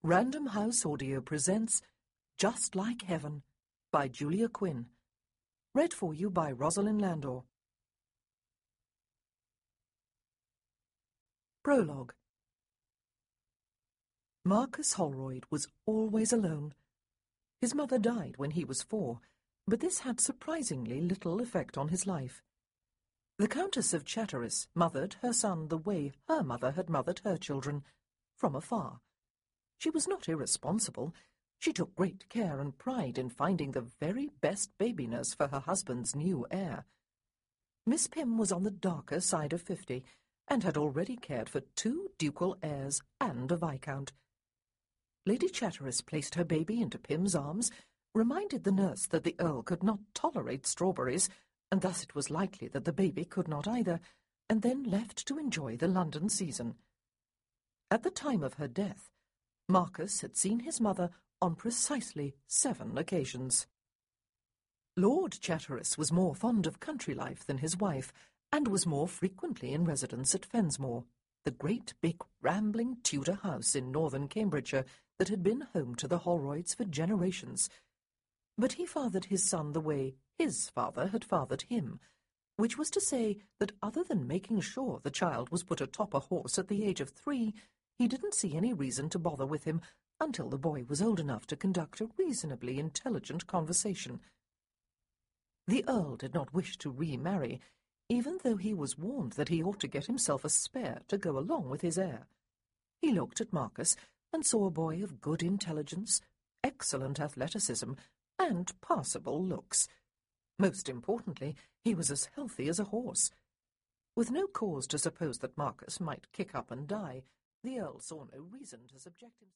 Random House Audio presents Just Like Heaven by Julia Quinn. Read for you by Rosalind Landor. Prologue. Marcus Holroyd was always alone. His mother died when he was 4, but this had surprisingly little effect on his life. The Countess of Chatteris mothered her son the way her mother had mothered her children, from afar. She was not irresponsible. She took great care and pride in finding the very best baby nurse for her husband's new heir. Miss Pym was on the darker side of 50, and had already cared for 2 ducal heirs and a viscount. Lady Chatteris placed her baby into Pym's arms, reminded the nurse that the Earl could not tolerate strawberries, and thus it was likely that the baby could not either, and then left to enjoy the London season. At the time of her death, Marcus had seen his mother on precisely 7 occasions. Lord Chatteris was more fond of country life than his wife, and was more frequently in residence at Fensmore, the great big rambling Tudor house in northern Cambridgeshire that had been home to the Holroyds for generations. But he fathered his son the way his father had fathered him, which was to say that other than making sure the child was put atop a horse at the age of 3, he didn't see any reason to bother with him until the boy was old enough to conduct a reasonably intelligent conversation. The Earl did not wish to remarry, even though he was warned that he ought to get himself a spare to go along with his heir. He looked at Marcus and saw a boy of good intelligence, excellent athleticism, and passable looks. Most importantly, he was as healthy as a horse. With no cause to suppose that Marcus might kick up and die, the Earl saw no reason to subject himself.